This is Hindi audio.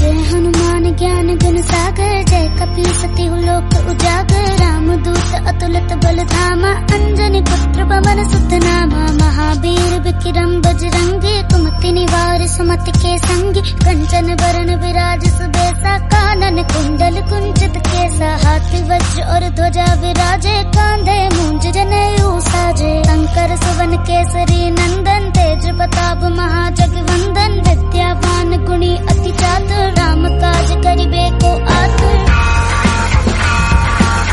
जय हनुमान ज्ञान गुण सागर, जय कपीस तिहु लोक उजागर। राम दूत अतुलित बल धामा, अंजनी पुत्र पवन सुत नामा। महावीर विक्रम बजरंगी, कुमति निवार सुमति के संगी। कंचन बरन विराज सुबेसा, कानन कुंडल